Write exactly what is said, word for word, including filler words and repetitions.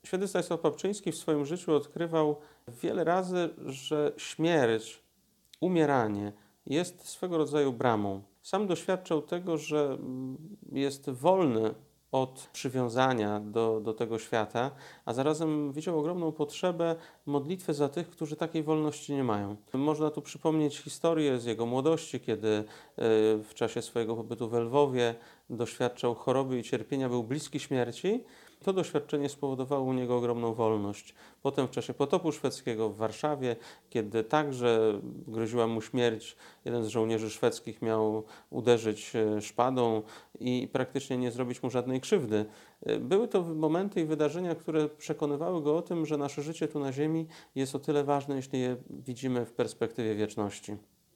Święty Stanisław Papczyński w swoim życiu odkrywał wiele razy, że śmierć, umieranie jest swego rodzaju bramą. Sam doświadczał tego, że mm, jest wolny od przywiązania do, do tego świata, a zarazem widział ogromną potrzebę modlitwy za tych, którzy takiej wolności nie mają. Można tu przypomnieć historię z jego młodości, kiedy y, w czasie swojego pobytu w Lwowie doświadczał choroby i cierpienia, był bliski śmierci. To doświadczenie spowodowało u niego ogromną wolność. Potem w czasie potopu szwedzkiego w Warszawie, kiedy także groziła mu śmierć, jeden z żołnierzy szwedzkich miał uderzyć e, szpadą i praktycznie nie zrobić mu żadnej krzywdy. E, Były to momenty i wydarzenia, które przekonywały go o tym, że nasze życie tu na ziemi jest o tyle ważne, jeśli je widzimy w perspektywie wieczności.